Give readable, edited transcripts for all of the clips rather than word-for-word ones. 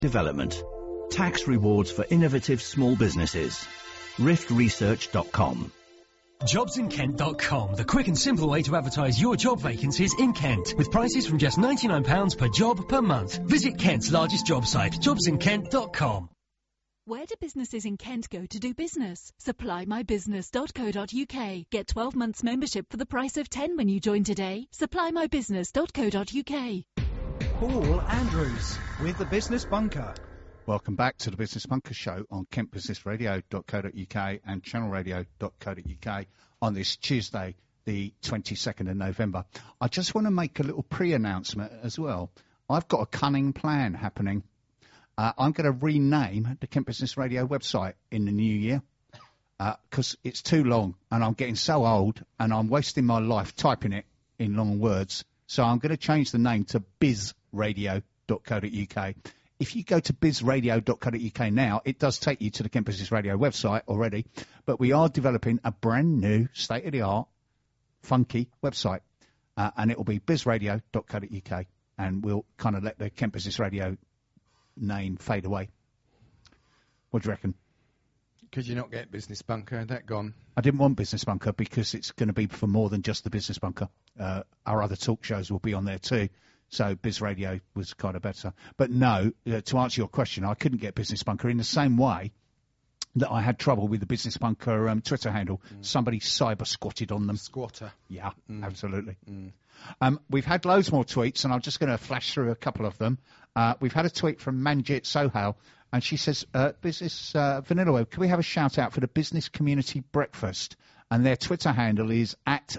Development. Tax rewards for innovative small businesses. riftresearch.com. Jobsinkent.com, the quick and simple way to advertise your job vacancies in Kent, with prices from just £99 per job per month. Visit Kent's largest job site, jobsinkent.com. Where do businesses in Kent go to do business? SupplyMyBusiness.co.uk. Get 12 months membership for the price of 10 when you join today. SupplyMyBusiness.co.uk. Paul Andrews with the Business Bunker. Welcome back to the Business Bunker Show on kentbusinessradio.co.uk and channelradio.co.uk on this Tuesday, the 22nd of November. I just want to make a little pre-announcement as well. I've got a cunning plan happening. I'm going to rename the Kent Business Radio website in the new year because it's too long and I'm getting so old and I'm wasting my life typing it in long words. So I'm going to change the name to bizradio.co.uk. If you go to bizradio.co.uk now, it does take you to the Kent Business Radio website already, but we are developing a brand new, state-of-the-art, funky website, and it will be bizradio.co.uk, and we'll kind of let the Kent Business Radio name fade away. What do you reckon? Could you not get Business Bunker? That gone. I didn't want Business Bunker because it's going to be for more than just the Business Bunker. Our other talk shows will be on there too. So Biz Radio was kind of better. But no, to answer your question, I couldn't get Business Bunker in the same way that I had trouble with the Business Bunker Twitter handle. Somebody cyber squatted on them. Squatter. Yeah, absolutely. We've had loads more tweets, and I'm just going to flash through a couple of them. We've had a tweet from Manjit Sohail, and she says, Business Vanilla Web, can we have a shout-out for the Business Community Breakfast? And their Twitter handle is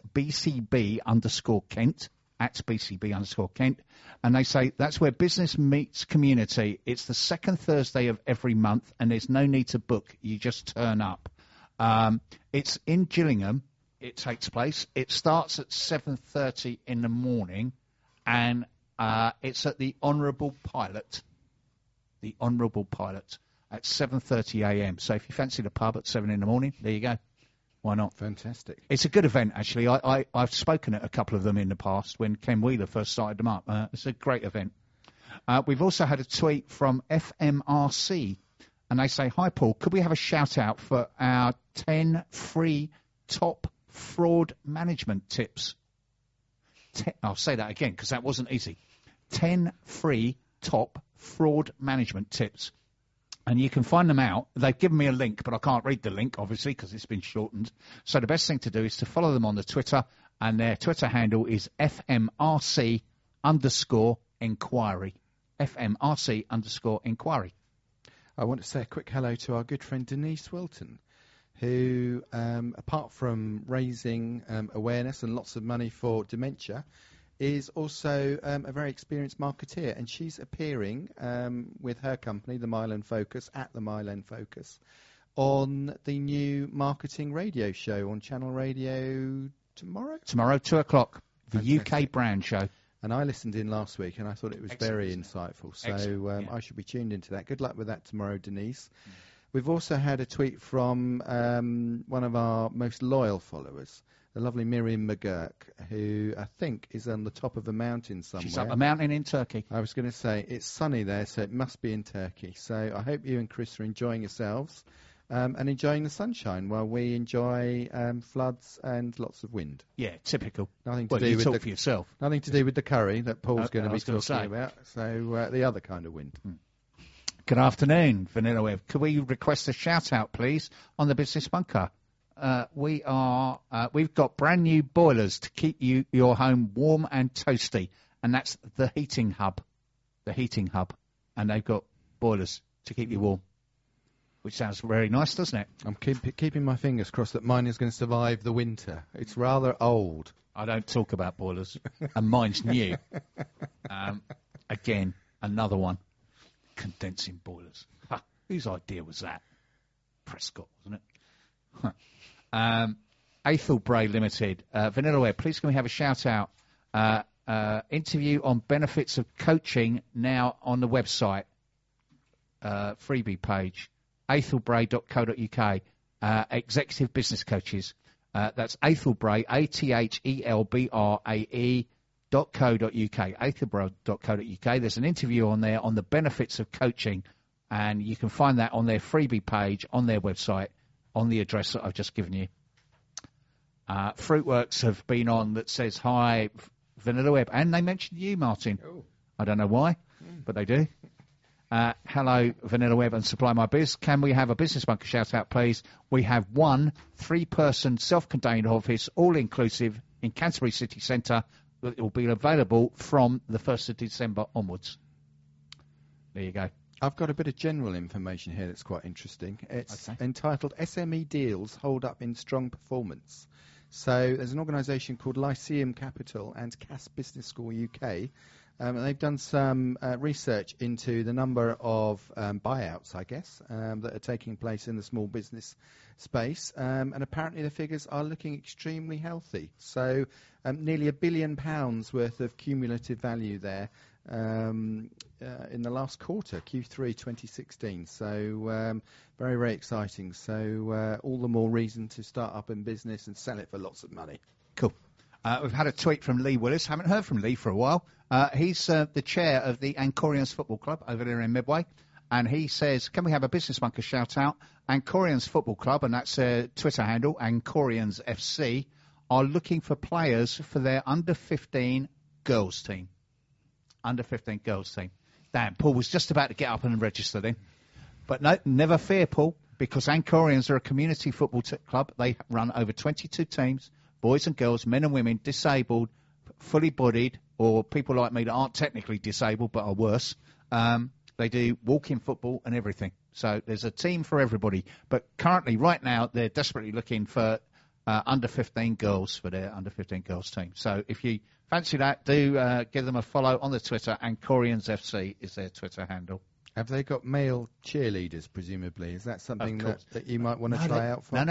@BCB_Kent. @BCB_Kent, and they say that's where business meets community. It's the second Thursday of every month, and there's no need to book. You just turn up. It's in Gillingham. It takes place. It starts at 7:30 in the morning, and it's at the Honourable Pilot. The Honourable Pilot at 7:30 a.m. So if you fancy the pub at 7 in the morning, there you go. Why not? Fantastic. It's a good event, actually. I've spoken at a couple of them in the past when Ken Wheeler first started them up. It's a great event. We've also had a tweet from FMRC, and they say, hi, Paul, could we have a shout-out for our 10 free top fraud management tips? I'll say that again because that wasn't easy. 10 free top fraud management tips. And you can find them out. They've given me a link, but I can't read the link, obviously, because it's been shortened. So the best thing to do is to follow them on the Twitter, and their Twitter handle is FMRC_inquiry. FMRC_inquiry. I want to say a quick hello to our good friend Denise Wilton, who, apart from raising awareness and lots of money for dementia, is also a very experienced marketeer, and she's appearing with her company, the Myland Focus, at the Myland Focus, on the new marketing radio show on Channel Radio tomorrow? Tomorrow, 2 o'clock, the Fantastic. UK brand show. And I listened in last week, and I thought it was very insightful. So I should be tuned into that. Good luck with that tomorrow, Denise. We've also had a tweet from one of our most loyal followers, the lovely Miriam McGurk, who I think is on the top of a mountain somewhere. She's up a mountain in Turkey. I was going to say, it's sunny there, so it must be in Turkey. So I hope you and Chris are enjoying yourselves and enjoying the sunshine while we enjoy floods and lots of wind. Yeah, typical. Nothing to do with talk for yourself. Nothing to do with the curry that Paul's going to be talking about. So the other kind of wind. Good afternoon, Vanilla Web. Could we request a shout-out, please, on the Business Bunker? We've got brand new boilers to keep your home warm and toasty, and that's the Heating Hub. The Heating Hub. And they've got boilers to keep you warm, which sounds very nice, doesn't it? I'm keeping my fingers crossed that mine is going to survive the winter. It's rather old. I don't talk about boilers, and mine's new. Again, another one. Condensing boilers. Whose idea was that? Prescott, wasn't it? Athel Limited. Vanilla Web, please can we have a shout-out? Interview on benefits of coaching now on the website. Freebie page. athelbray.co.uk. Executive Business Coaches. That's Athelbray, ATHELBRAE atherborough.co.uk. There's an interview on there on the benefits of coaching, and you can find that on their freebie page on their website on the address that I've just given you. Fruitworks have been on that says, hi, Vanilla Web, and they mentioned you, Martin. Oh. I don't know why, but they do. Hello, Vanilla Web and Supply My Biz. Can we have a Business Bunker shout-out, please? We have one 3-person self-contained office, all-inclusive, in Canterbury City Centre. It will be available from the 1st of December onwards. There you go. I've got a bit of general information here that's quite interesting. It's entitled SME Deals Hold Up in Strong Performance. So there's an organisation called Lyceum Capital and Cass Business School UK. And they've done some research into the number of buyouts, I guess, that are taking place in the small business space. And apparently the figures are looking extremely healthy. So nearly £1 billion worth of cumulative value there in the last quarter, Q3 2016. So very, very exciting. So all the more reason to start up in business and sell it for lots of money. Cool. We've had a tweet from Lee Willis. Haven't heard from Lee for a while. He's the chair of the Ancorians Football Club over there in Medway. And he says, can we have a Business Bunker shout-out? Ancorians Football Club, and that's a Twitter handle, Ancorians FC, are looking for players for their under-15 girls team. Under-15 girls team. Damn, Paul was just about to get up and register then. But no, never fear, Paul, because Ancorians are a community football club. They run over 22 teams, boys and girls, men and women, disabled, fully bodied, or people like me that aren't technically disabled but are worse. They do walk-in football and everything. So there's a team for everybody. But currently, right now, they're desperately looking for under-15 girls for their under-15 girls team. So if you fancy that, do give them a follow on the Twitter. Ancorians FC is their Twitter handle. Have they got male cheerleaders, presumably? Is that something that you might want to try out for?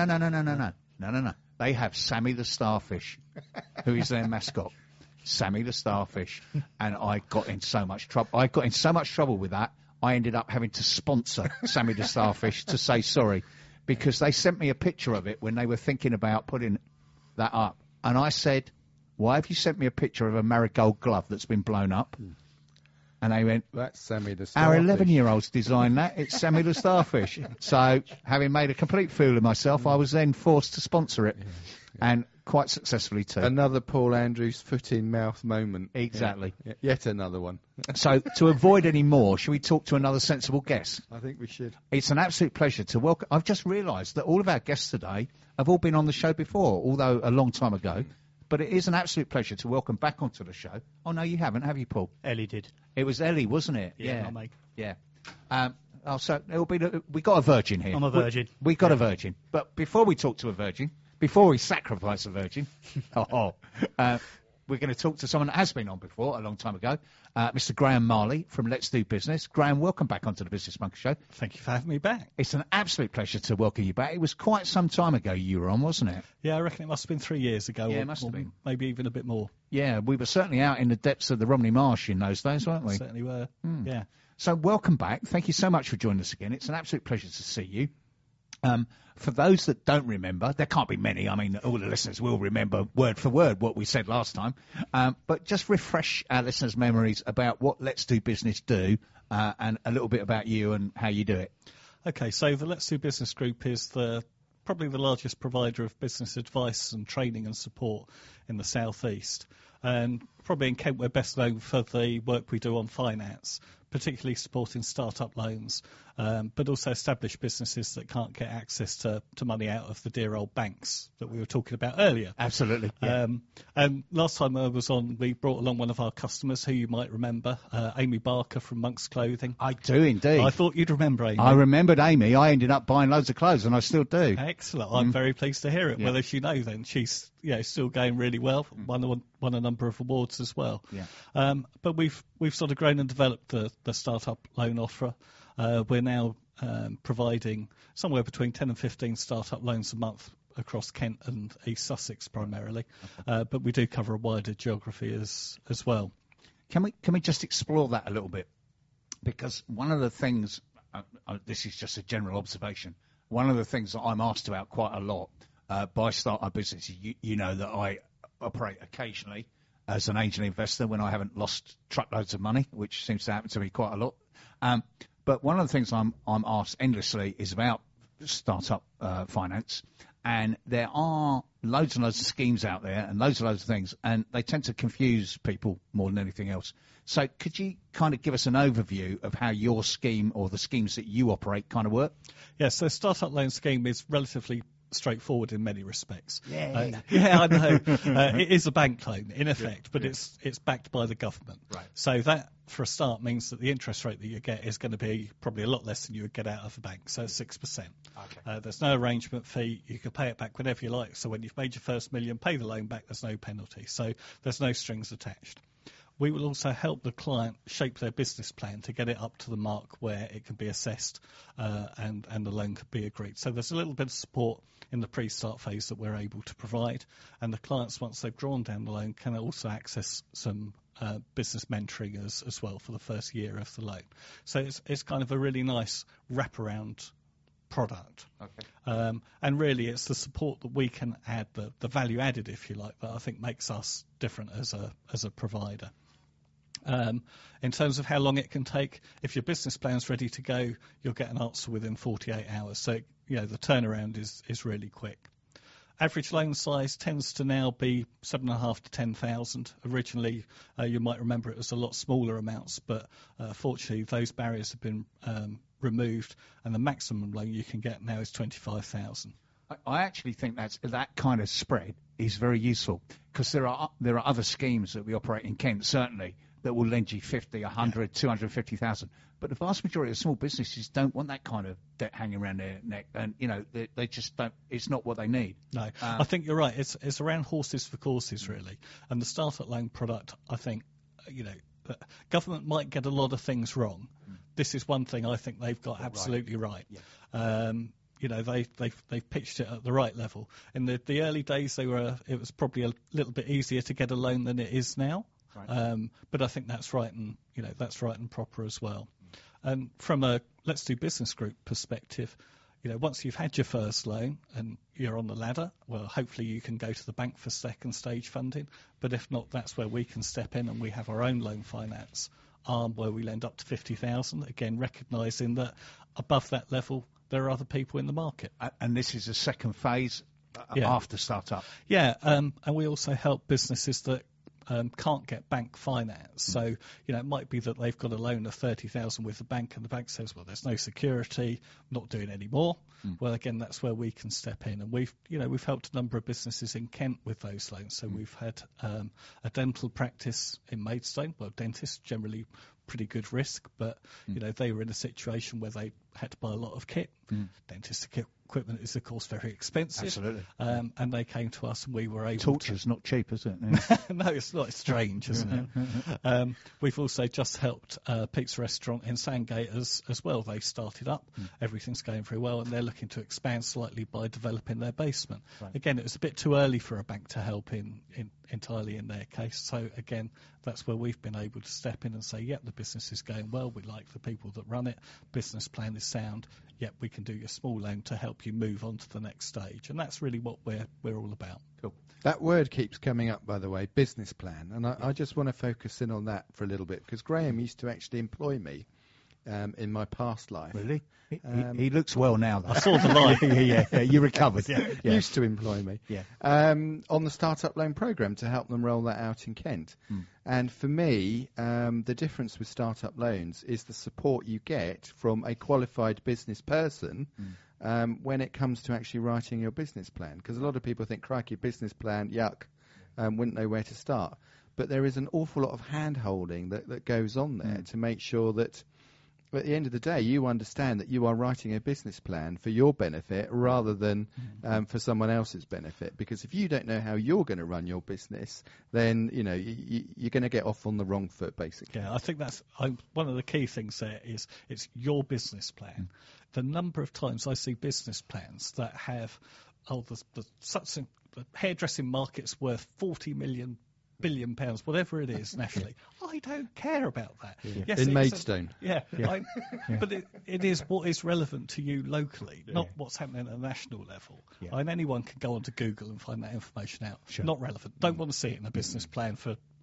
No. They have Sammy the Starfish, who is their mascot. Sammy the Starfish. And I got in so much trouble. I got in so much trouble with that, I ended up having to sponsor Sammy the Starfish to say sorry, because they sent me a picture of it when they were thinking about putting that up. And I said, why have you sent me a picture of a marigold glove that's been blown up? And they went, that's Sammy the Starfish. Our 11-year-olds designed that. It's Sammy the Starfish. So, having made a complete fool of myself, I was then forced to sponsor it. And quite successfully too. Another Paul Andrews foot-in-mouth moment. Exactly. Yeah. Yet another one. So, to avoid any more, shall we talk to another sensible guest? I think we should. It's an absolute pleasure to welcome. I've just realised that all of our guests today have all been on the show before, although a long time ago. But it is an absolute pleasure to welcome back onto the show. Oh, no, you haven't, have you, Paul? Ellie did. It was Ellie, wasn't it? Yeah. Not me. Yeah. So it'll be we got a virgin here. I'm a virgin. We got a virgin. But before we talk to a virgin, before we sacrifice a virgin, we're going to talk to someone that has been on before, a long time ago, Mr. Graham Marley from Let's Do Business. Graham, welcome back onto the Business Bunker Show. Thank you for having me back. It's an absolute pleasure to welcome you back. It was quite some time ago you were on, wasn't it? Yeah, I reckon it must have been 3 years ago. Yeah, it must have been. Maybe even a bit more. Yeah, we were certainly out in the depths of the Romney Marsh in those days, weren't we? Certainly were, yeah. So welcome back. Thank you so much for joining us again. It's an absolute pleasure to see you. For those that don't remember, there can't be many. I mean, all the listeners will remember word for word what we said last time. But just refresh our listeners' memories about what Let's Do Business do and a little bit about you and how you do it. Okay, so the Let's Do Business Group is probably the largest provider of business advice and training and support in the South East. And probably in Kent, we're best known for the work we do on finance, particularly supporting start-up loans, but also established businesses that can't get access to money out of the dear old banks that we were talking about earlier. Absolutely. Yeah. And last time I was on, we brought along one of our customers who you might remember, Amy Barker from Monk's Clothing. I do indeed. I thought you'd remember Amy. I remembered Amy. I ended up buying loads of clothes, and I still do. Excellent. I'm very pleased to hear it. Yeah. Well, as you know, then she's still going really well. Won a number of awards as well. Yeah. But we've sort of grown and developed the startup loan offer. We're now providing somewhere between 10 and 15 startup loans a month across Kent and East Sussex primarily, but we do cover a wider geography as well. Can we just explore that a little bit? Because one of the things, this is just a general observation, one of the things that I'm asked about quite a lot by startup businesses, you know that I operate occasionally as an angel investor when I haven't lost truckloads of money, which seems to happen to me quite a lot. But one of the things I'm asked endlessly is about startup finance, and there are loads and loads of schemes out there and loads of things, and they tend to confuse people more than anything else. So could you kind of give us an overview of how your scheme or the schemes that you operate kind of work? Yes, so startup loan scheme is relatively straightforward in many respects. Yeah, I know. It is a bank loan in effect, but it's backed by the government. Right. So that, for a start, means that the interest rate that you get is going to be probably a lot less than you would get out of a bank, so 6%. Okay. There's no arrangement fee. You can pay it back whenever you like. So when you've made your first million, pay the loan back. There's no penalty. So there's no strings attached. We will also help the client shape their business plan to get it up to the mark where it can be assessed and the loan can be agreed. So there's a little bit of support in the pre-start phase that we're able to provide. And the clients, once they've drawn down the loan, can also access some business mentoring as well for the first year of the loan. So it's kind of a really nice wraparound product. Okay. And really it's the support that we can add, the value added, if you like, that I think makes us different as a provider. In terms of how long it can take, if your business plan's ready to go, you'll get an answer within 48 hours. So, the turnaround is really quick. Average loan size tends to now be 7,500 to 10,000. Originally, you might remember it was a lot smaller amounts, but fortunately those barriers have been removed, and the maximum loan you can get now is 25,000. I actually think that kind of spread is very useful, because there are other schemes that we operate in Kent, certainly, that will lend you 50, 100, 250,000. But the vast majority of small businesses don't want that kind of debt hanging around their neck, and they just don't. It's not what they need. No, I think you're right. It's around horses for courses, really. And the startup loan product, I think, the government might get a lot of things wrong. This is one thing I think they've got absolutely right. Yeah. They've pitched it at the right level. In the early days, it was probably a little bit easier to get a loan than it is now. Right. But I think that's right, and that's right and proper as well. And from a Let's Do Business Group perspective, once you've had your first loan and you're on the ladder, well, hopefully you can go to the bank for second stage funding. But if not, that's where we can step in, and we have our own loan finance arm where we lend up to 50,000. Again, recognising that above that level there are other people in the market. And this is a second phase after startup. Yeah, and we also help businesses that can't get bank finance. So, it might be that they've got a loan of 30,000 with the bank, and the bank says, well, there's no security, not doing any more. Well, again, that's where we can step in. And we've helped a number of businesses in Kent with those loans. So we've had a dental practice in Maidstone. Well, dentists generally pretty good risk, but they were in a situation where they had to buy a lot of kit. Dentist equipment is, of course, very expensive. Absolutely. And they came to us, and we were able Torture's not cheap, is it? No, it's not. It's strange, isn't it? We've also just helped a pizza restaurant in Sandgate as well. They started up. Everything's going very well, and they're looking to expand slightly by developing their basement. Right. Again, it was a bit too early for a bank to help entirely in their case. So, again, that's where we've been able to step in and say, yep, the business is going well. We like the people that run it. Business plan is sound. Yep, we can do your small loan to help you move on to the next stage. And that's really what we're all about. Cool. That word keeps coming up, by the way, business plan. And I just want to focus in on that for a little bit, because Graham used to actually employ me in my past life. Really? He looks well now, though. I saw the light. yeah, you recovered. Yeah. Used to employ me. Yeah. On the startup loan programme to help them roll that out in Kent. And for me, the difference with startup loans is the support you get from a qualified business person when it comes to actually writing your business plan. Because a lot of people think, crikey, business plan, yuck, wouldn't know where to start. But there is an awful lot of hand-holding that goes on there to make sure that at the end of the day, you understand that you are writing a business plan for your benefit rather than for someone else's benefit. Because if you don't know how you're going to run your business, then you're going to get off on the wrong foot, basically. Yeah, I think that's one of the key things there is it's your business plan. The number of times I see business plans that have the hairdressing market's worth 40 million billion pounds, whatever it is nationally. I don't care about that. Yeah. Yes, in Maidstone. But it is what is relevant to you locally, not what's happening at a national level. Yeah. Anyone can go onto Google and find that information out. Sure. Not relevant. Don't want to see it in a business plan for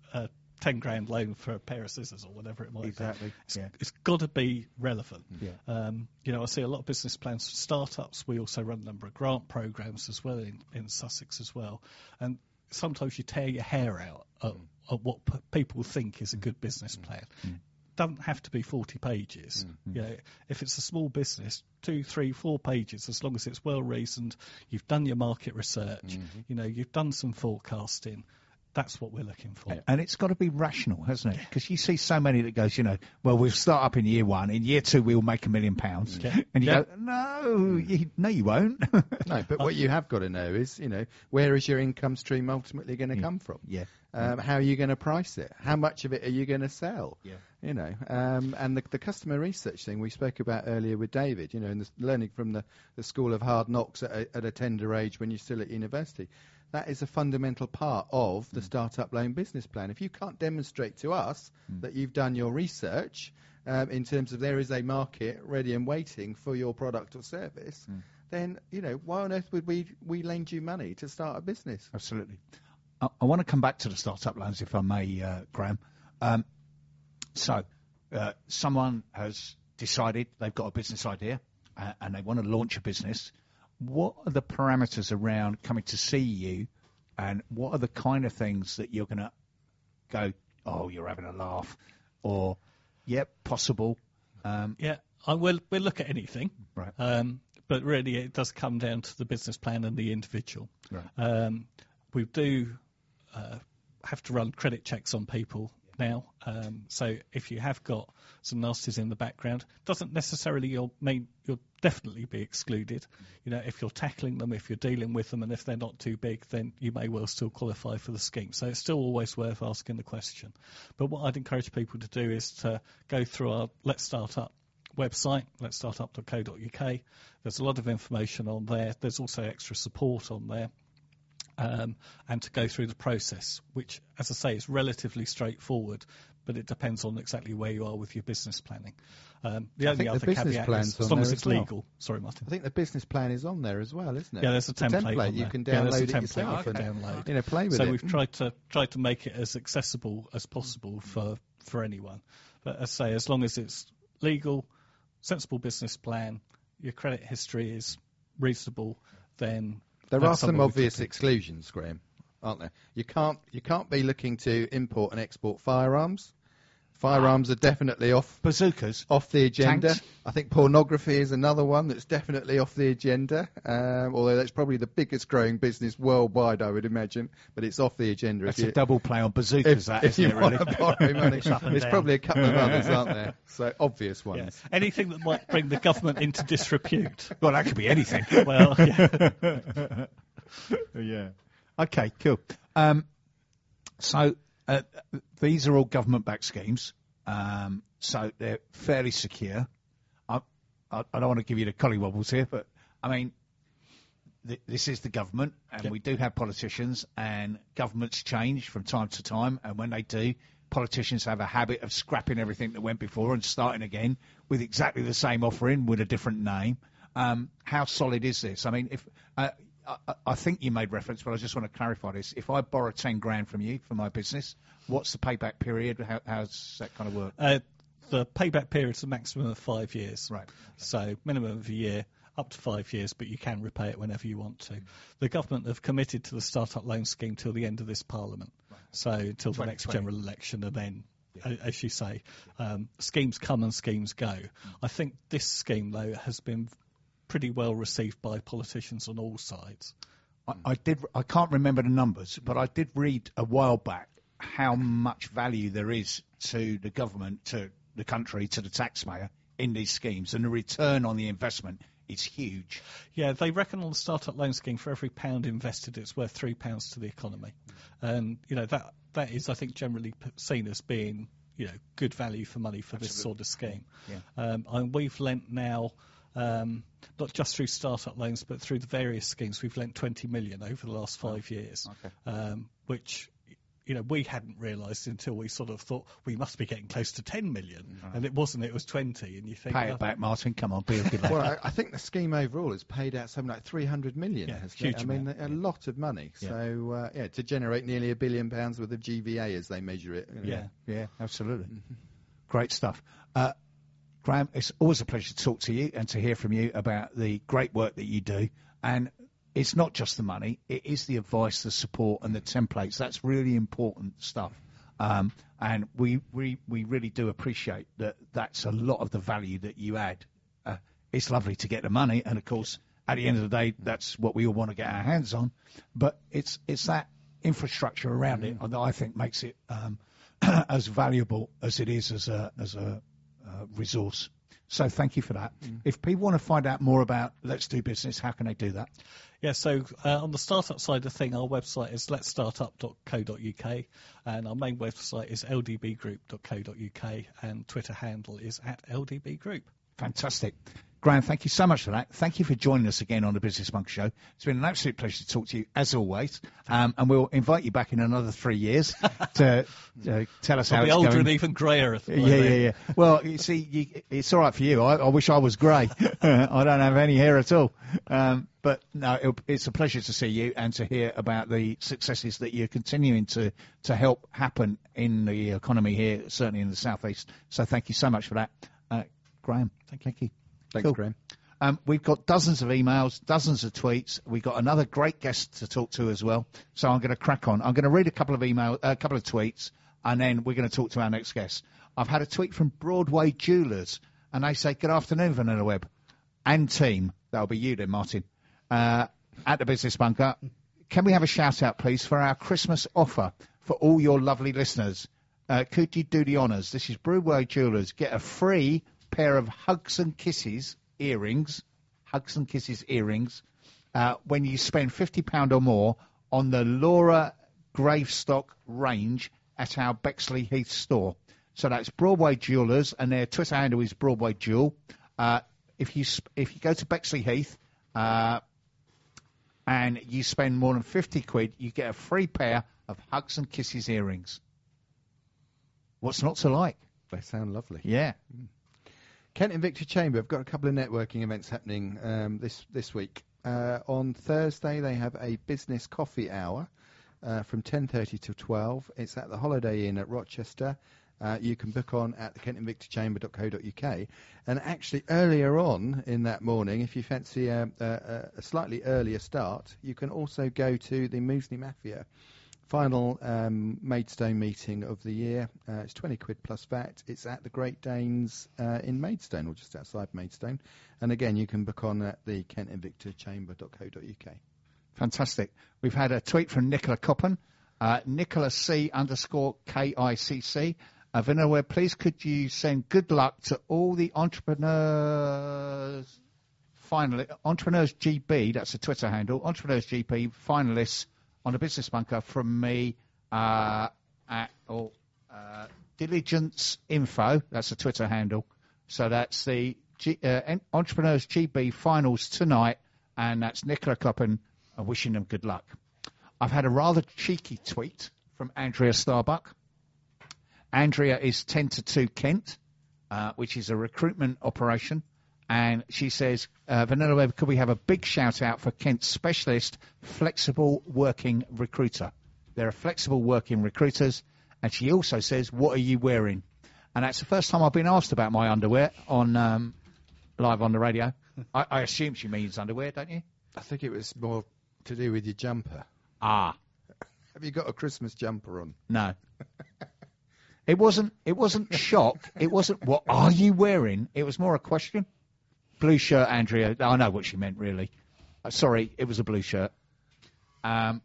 10 grand loan for a pair of scissors or whatever it might Exactly. be. It's got to be relevant. Yeah. I see a lot of business plans for startups. We also run a number of grant programs as well in Sussex as well. And sometimes you tear your hair out at what people think is a good business plan. Doesn't have to be 40 pages. If it's a small business, 2, 3, 4 pages, as long as it's well reasoned, you've done your market research, you've done some forecasting. That's what we're looking for. And it's got to be rational, hasn't it? Because you see so many that goes, well, we'll start up in year 1. In year 2, we'll make £1 million. And you go, no, you won't. No, but what you have got to know is, where is your income stream ultimately going to come from? Yeah. How are you going to price it? How much of it are you going to sell? Yeah. And the customer research thing we spoke about earlier with David, and the learning from the school of hard knocks at a tender age when you're still at university. That is a fundamental part of the startup loan business plan. If you can't demonstrate to us that you've done your research in terms of there is a market ready and waiting for your product or service, then, why on earth would we lend you money to start a business? Absolutely. I want to come back to the startup loans, if I may, Graham. So someone has decided they've got a business idea and they want to launch a business. What are the parameters around coming to see you, and what are the kind of things that you're going to go, oh, you're having a laugh, or, yep, possible? We'll look at anything. Right. But really it does come down to the business plan and the individual. Right. We do have to run credit checks on people now. So if you have got some nasties in the background, doesn't necessarily mean you'll definitely be excluded. If you're tackling them, if you're dealing with them, and if they're not too big, then you may well still qualify for the scheme. So it's still always worth asking the question. But what I'd encourage people to do is to go through our Let's Start Up website, letsstartup.co.uk. There's a lot of information on there. There's also extra support on there. And to go through the process, which, as I say, is relatively straightforward, but it depends on exactly where you are with your business planning. The only other caveat is, as long as it's legal. Sorry, Martin. I think the business plan is on there as well, isn't it? Yeah, there's a template. On you there. can download it yourself and download. Play with it. So we've tried to make it as accessible as possible for anyone. But as I say, as long as it's legal, sensible business plan, your credit history is reasonable, then there are some obvious exclusions, Graham, aren't there? You can't be looking to import and export firearms. Firearms are definitely off. Bazookas. Off the agenda. Tanks. I think pornography is another one that's definitely off the agenda. Although that's probably the biggest growing business worldwide, I would imagine. But it's off the agenda. That's a double play on bazookas, if you want really? to borrow money. There's probably a couple of others, aren't there? So obvious ones. Yeah. Anything that might bring the government into disrepute. Well, that could be anything. Well, yeah. Yeah. Okay, cool. So these are all government-backed schemes, so they're fairly secure. I don't want to give you the collywobbles here, but I mean, this is the government, and we do have politicians, and governments change from time to time, and when they do, politicians have a habit of scrapping everything that went before and starting again with exactly the same offering with a different name. How solid is this? I mean, if I think you made reference, but I just want to clarify this. If I borrow 10 grand from you for my business, what's the payback period? How's that kind of work? The payback period is a maximum of 5 years. Right. So minimum of a year, up to 5 years, but you can repay it whenever you want to. The government have committed to the startup loan scheme till the end of this Parliament. Right. So until the next general election, and then, as you say, schemes come and schemes go. I think this scheme, though, has been pretty well received by politicians on all sides. I can't remember the numbers, but I did read a while back how much value there is to the government, to the country, to the taxpayer in these schemes, and the return on the investment is huge. Yeah, they reckon on the startup loan scheme for every £1 invested, it's worth £3 to the economy, and that is, I think, generally seen as being good value for money for this sort of scheme. Yeah. And we've lent now. Not just through startup loans, but through the various schemes, we've lent 20 million over the last 5 years, which we hadn't realised until we sort of thought we must be getting close to 10 million, and it wasn't. It was 20, and you think, Pay it back, Martin. Come on, be a good lad. Well, I think the scheme overall has paid out something like 300 million. Yeah, hasn't huge it? I mean, amount. a lot of money. Yeah. So to generate nearly £1 billion worth of GVA as they measure it. Yeah, absolutely. Great stuff. Graham, it's always a pleasure to talk to you and to hear from you about the great work that you do. And it's not just the money, it is the advice, the support and the templates. That's really important stuff. And we really do appreciate that. That's a lot of the value that you add. It's lovely to get the money, and of course, at the end of the day, that's what we all want to get our hands on. But it's that infrastructure around it that I think makes it as valuable as it is as a resource. So thank you for that. If people want to find out more about Let's Do Business, how can they do that? Yeah, so on the startup side of thing, our website is letsstartup.co.uk, and our main website is ldbgroup.co.uk, and Twitter handle is @ldbgroup. Fantastic. Graham, thank you so much for that. Thank you for joining us again on the Business Bunker Show. It's been an absolute pleasure to talk to you, as always. And we'll invite you back in another 3 years to tell us how it's I'll be older going. and even greyer. Yeah. Well, you see, it's all right for you. I wish I was grey. I don't have any hair at all. But no, it's a pleasure to see you and to hear about the successes that you're continuing to help happen in the economy here, certainly in the South East. So thank you so much for that. Graham, thank you. Thanks, Cool. Graham. We've got dozens of emails, dozens of tweets. We've got another great guest to talk to as well. So I'm going to crack on. I'm going to read a couple of tweets, and then we're going to talk to our next guest. I've had a tweet from Broadway Jewellers, and they say, "Good afternoon, Vanilla Web and team." That'll be you then, Martin. At the Business Bunker, can we have a shout out, please, for our Christmas offer for all your lovely listeners? Could you do the honours? This is Broadway Jewellers. Get a free pair of Hugs and Kisses earrings, when you spend £50 or more on the Laura Gravestock range at our Bexley Heath store. So that's Broadway Jewellers, and their Twitter handle is Broadway Jewel. If you go to Bexley Heath and you spend more than £50, you get a free pair of Hugs and Kisses earrings. What's not to like? They sound lovely. Yeah. Kent Invicta Chamber have got a couple of networking events happening this week. On Thursday, they have a business coffee hour from 10:30 to 12. It's at the Holiday Inn at Rochester. You can book on at the kentinvictachamber.co.uk. And actually, earlier on in that morning, if you fancy a slightly earlier start, you can also go to the Muesli Mafia final Maidstone meeting of the year. It's £20 plus VAT. It's at the Great Danes in Maidstone, or just outside Maidstone. And again, you can book on at the kentinvictachamber.co.uk. Fantastic. We've had a tweet from Nicola Coppen, Nicola C_KICC. Vanilla, please could you send good luck to all the entrepreneurs GB, that's a Twitter handle, Entrepreneurs GP finalists on the Business Bunker from me at Diligence Info. That's a Twitter handle. So that's the Entrepreneurs GB finals tonight, and that's Nicola Coppen wishing them good luck. I've had a rather cheeky tweet from Andrea Starbuck. Andrea is 10 to 2 Kent, which is a recruitment operation. And she says, Vanilla Web, could we have a big shout out for Kent's specialist flexible working recruiter? They're flexible working recruiters. And she also says, what are you wearing? And that's the first time I've been asked about my underwear on live on the radio. I assume she means underwear, don't you? I think it was more to do with your jumper. Ah. Have you got a Christmas jumper on? No. It wasn't shock. It wasn't, what are you wearing? It was more a question. Blue shirt, Andrea. I know what she meant, really. Sorry, it was a blue shirt. Who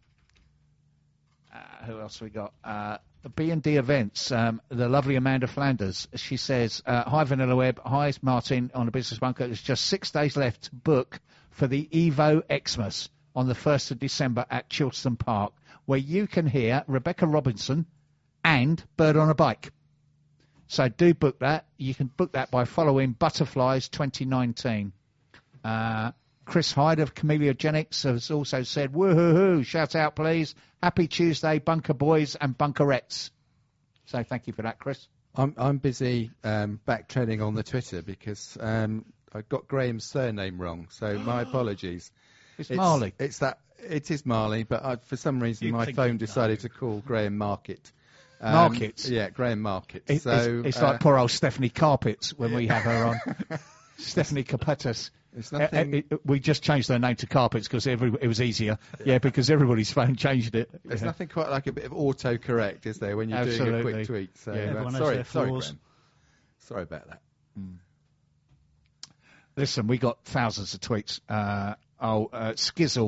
else we got? The B&D Events, the lovely Amanda Flanders. She says, hi, Vanilla Web. Hi, Martin, on the Business Bunker. There's just 6 days left to book for the Evo Xmas on the 1st of December at Chilston Park, where you can hear Rebecca Robinson and Bird on a Bike. So do book that. You can book that by following Butterflies 2019. Chris Hyde of Chameleogenics has also said, woohoo, shout out please. Happy Tuesday, Bunker Boys and Bunkerettes. So thank you for that, Chris. I'm busy backtraining on the Twitter because I got Graham's surname wrong, so my apologies. It's Marley. It is Marley, but for some reason my phone decided to call Graham Market. Markets? Yeah, Graham Market. It's like poor old Stephanie Carpets when we have her on. Stephanie Carpetas. It's nothing. We just changed her name to Carpets because it was easier. Yeah, because everybody's phone changed it. There's nothing quite like a bit of autocorrect, is there, when you're doing a quick tweet? So sorry, Graham. Sorry about that. Listen, we got thousands of tweets. Skizzle,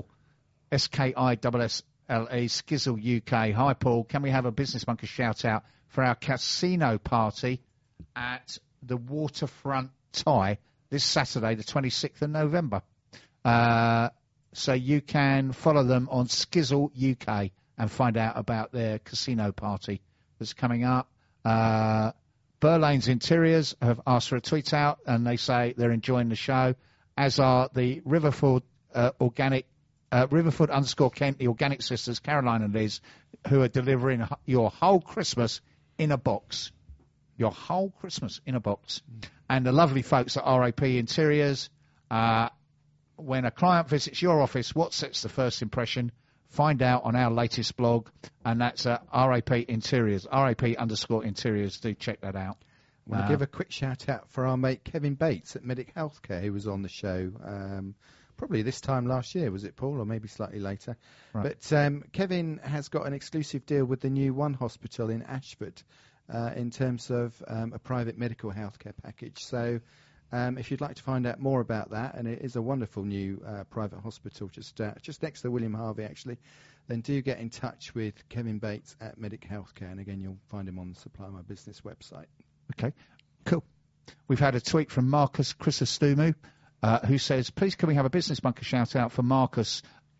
SKISSLE, Skizzle UK. Hi, Paul. Can we have a Business Bunker shout out for our casino party at the Waterfront Thai this Saturday, the 26th of November? So you can follow them on Skizzle UK and find out about their casino party that's coming up. Burlane's Interiors have asked for a tweet out, and they say they're enjoying the show, as are the Riverford _Kent, the Organic Sisters, Caroline and Liz, who are delivering your whole Christmas in a box. Your whole Christmas in a box. And the lovely folks at RAP Interiors, when a client visits your office, what sets the first impression? Find out on our latest blog, and that's RAP Interiors, RAP_Interiors. Do check that out. I want to give a quick shout out for our mate Kevin Bates at Medic Healthcare, who was on the show probably this time last year, was it, Paul, or maybe slightly later? Right. But Kevin has got an exclusive deal with the new One Hospital in Ashford in terms of a private medical healthcare package. So if you'd like to find out more about that, and it is a wonderful new private hospital just next to William Harvey, actually, then do get in touch with Kevin Bates at Medic Healthcare. And again, you'll find him on the Supply My Business website. Okay, cool. We've had a tweet from Marcus Chrysostomu, who says, please can we have a Business Bunker shout out for Marcus,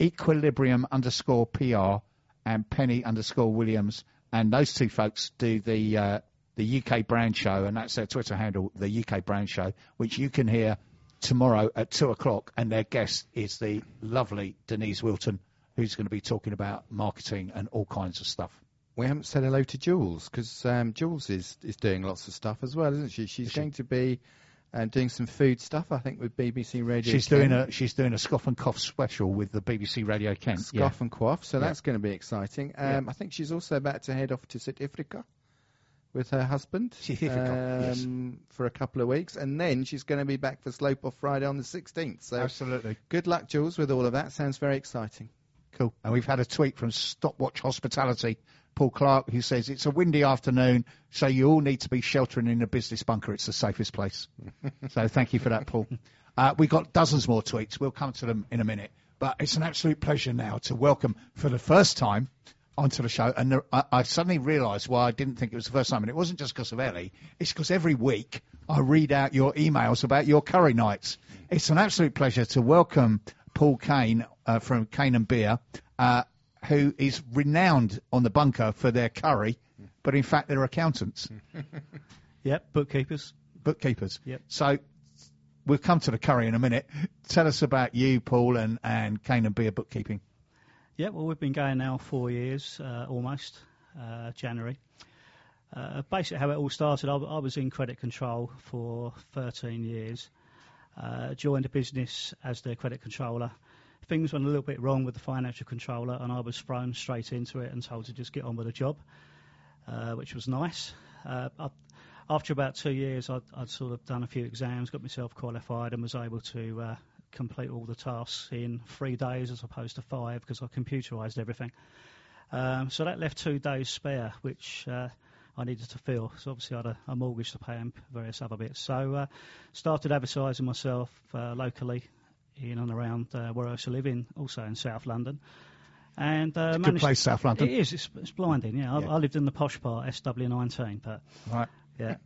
Equilibrium_PR and Penny_Williams. And those two folks do the UK Brand Show, and that's their Twitter handle, the UK Brand Show, which you can hear tomorrow at 2 o'clock. And their guest is the lovely Denise Wilton, who's going to be talking about marketing and all kinds of stuff. We haven't said hello to Jules, because Jules is doing lots of stuff as well, isn't she? She's going to be doing some food stuff, I think, with BBC Radio Kent. She's doing a Scoff and Cough special with the BBC Radio Kent. Scoff and Quaff, so that's going to be exciting. I think she's also about to head off to South Africa with her husband for a couple of weeks, and then she's going to be back for Slope Off Friday on the 16th. So absolutely. Good luck, Jules, with all of that. Sounds very exciting. Cool. And we've had a tweet from Stopwatch Hospitality, Paul Clark, who says, it's a windy afternoon, so you all need to be sheltering in a business bunker. It's the safest place. So thank you for that, Paul. We've got dozens more tweets. We'll come to them in a minute. But it's an absolute pleasure now to welcome, for the first time, onto the show. And I suddenly realised why I didn't think it was the first time. And it wasn't just because of Ellie. It's because every week I read out your emails about your curry nights. It's an absolute pleasure to welcome Paul Kane from Kane and Beer, who is renowned on the bunker for their curry, but in fact they're accountants. Yep, bookkeepers. Yep. So we'll come to the curry in a minute. Tell us about you, Paul, and Kane and Beer Bookkeeping. Yeah, well, we've been going now 4 years, almost, January. Basically how it all started, I was in credit control for 13 years. Joined the business as the credit controller. Things went a little bit wrong with the financial controller, and I was thrown straight into it and told to just get on with the job, which was nice. After about 2 years, I'd sort of done a few exams, got myself qualified, and was able to complete all the tasks in 3 days as opposed to 5 because I computerised everything. So that left 2 days spare, which I needed to fill. So obviously I had a mortgage to pay and various other bits. So started advertising myself locally in and around where I used to live in, also in South London. And it's a good place, South London. It is. It's blinding. Yeah, I lived in the posh part, SW19, but right. Yeah.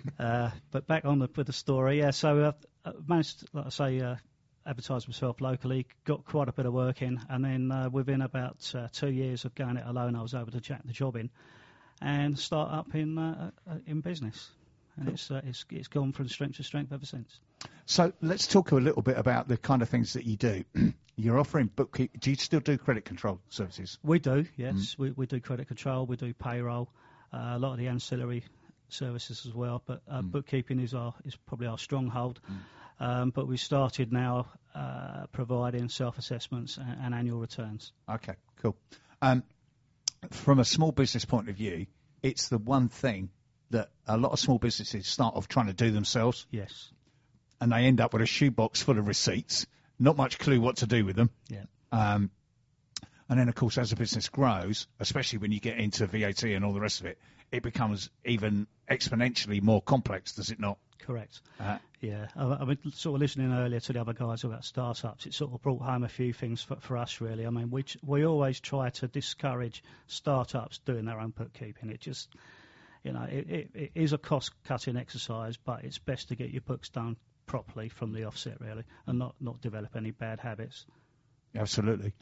But back on with the story. Yeah. So I managed, like I say, advertise myself locally, got quite a bit of work in, and then within about 2 years of going it alone, I was able to jack the job in and start up in business. And cool. It's gone from strength to strength ever since. So let's talk a little bit about the kind of things that you do. You're offering bookkeeping. Do you still do credit control services? We do, yes. We do credit control, we do payroll, a lot of the ancillary services as well. But bookkeeping is probably our stronghold. But we started now providing self-assessments and annual returns. Okay, cool. From a small business point of view, it's the one thing that a lot of small businesses start off trying to do themselves. Yes. And they end up with a shoebox full of receipts, not much clue what to do with them. Yeah. And then, of course, as a business grows, especially when you get into VAT and all the rest of it, it becomes even exponentially more complex, does it not? Correct. Yeah. I mean, sort of listening earlier to the other guys about startups, it sort of brought home a few things for us, really. I mean, we always try to discourage startups doing their own bookkeeping. It just, it is a cost-cutting exercise, but it's best to get your books done properly from the offset, really, and not develop any bad habits. Absolutely.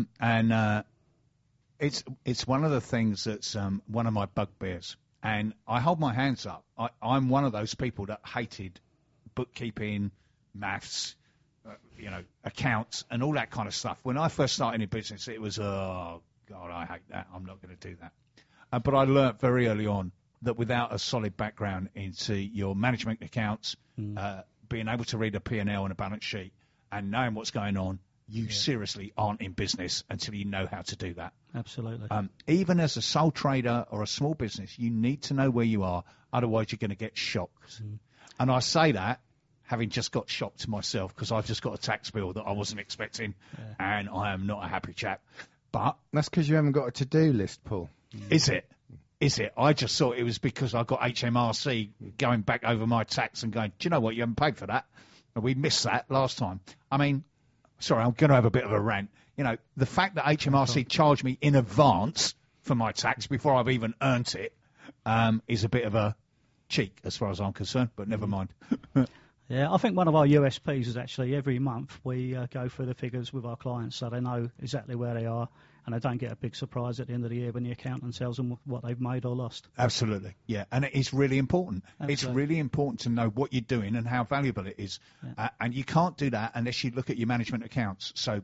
It's one of the things that's one of my bugbears. And I hold my hands up. I'm one of those people that hated bookkeeping, maths, accounts, and all that kind of stuff. When I first started in business, it was, oh, God, I hate that. I'm not going to do that. But I learnt very early on that without a solid background into your management accounts, being able to read a P&L and a balance sheet and knowing what's going on, you seriously aren't in business until you know how to do that. Absolutely. Even as a sole trader or a small business, you need to know where you are, otherwise you're going to get shocked. And I say that having just got shocked myself because I've just got a tax bill that I wasn't expecting, and I am not a happy chap. But that's because you haven't got a to-do list, Paul. Is it? I just thought it was because I got HMRC going back over my tax and going, do you know what, you haven't paid for that. And we missed that last time. I mean, sorry, I'm going to have a bit of a rant. The fact that HMRC charged me in advance for my tax before I've even earned it is a bit of a cheek as far as I'm concerned, but never mind. Yeah, I think one of our USPs is actually every month we go through the figures with our clients so they know exactly where they are and they don't get a big surprise at the end of the year when the accountant tells them what they've made or lost. Absolutely, yeah, and it is really important. Absolutely. It's really important to know what you're doing and how valuable it is. Yeah. And you can't do that unless you look at your management accounts. So,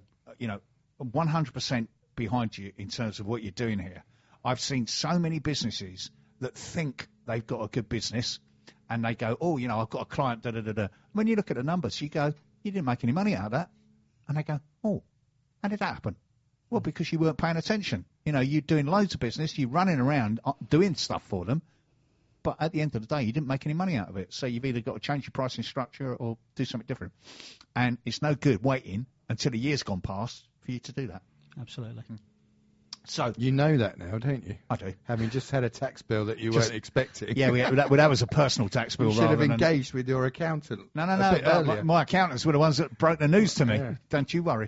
100% behind you in terms of what you're doing here. I've seen so many businesses that think they've got a good business and they go, oh, I've got a client, da-da-da-da. When you look at the numbers, you go, you didn't make any money out of that. And they go, oh, how did that happen? Well, because you weren't paying attention. You're doing loads of business, you're running around doing stuff for them, but at the end of the day, you didn't make any money out of it. So you've either got to change your pricing structure or do something different. And it's no good waiting until a year's gone past for you to do that. Absolutely. So you know that now, don't you? I do. Having just had a tax bill that you weren't expecting. Yeah, that was a personal tax bill. You should have engaged with your accountant. No. My accountants were the ones that broke the news to me. Yeah. Don't you worry.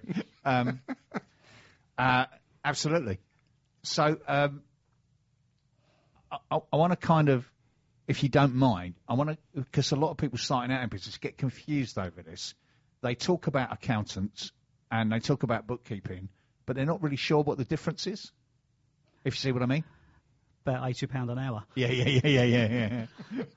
Absolutely. So I want to kind of, if you don't mind, because a lot of people starting out in business get confused over this. They talk about accountants and they talk about bookkeeping, but they're not really sure what the difference is, if you see what I mean. About £80 an hour. Yeah.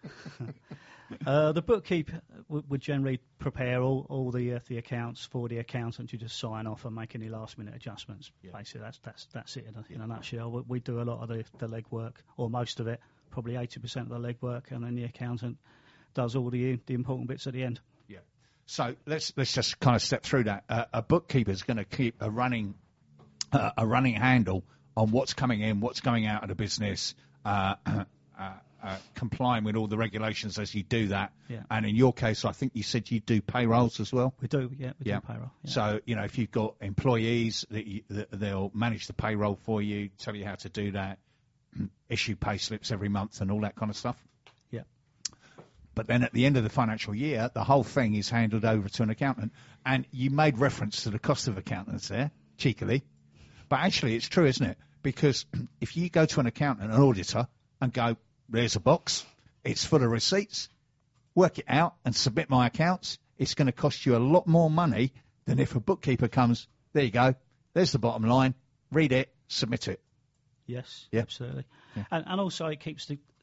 The bookkeeper would generally prepare all the accounts for the accountant to just sign off and make any last-minute adjustments. Yeah. Basically, that's it in a nutshell. We do a lot of the legwork, or most of it, probably 80% of the legwork, and then the accountant does all the important bits at the end. Yeah. So let's just kind of step through that. A bookkeeper is going to keep a running handle on what's coming in, what's going out of the business, complying with all the regulations as you do that. Yeah. And in your case, I think you said you do payrolls as well. We do, yeah. We do payroll. Yeah. So, if you've got employees, they'll manage the payroll for you, tell you how to do that, issue pay slips every month and all that kind of stuff. Yeah. But then at the end of the financial year, the whole thing is handed over to an accountant. And you made reference to the cost of accountants there, cheekily. But actually, it's true, isn't it? Because if you go to an accountant, an auditor, and go, there's a box, it's full of receipts, work it out and submit my accounts, it's going to cost you a lot more money than if a bookkeeper comes, there you go, there's the bottom line, read it, submit it. Yes, yeah. Absolutely. Yeah. And also it keeps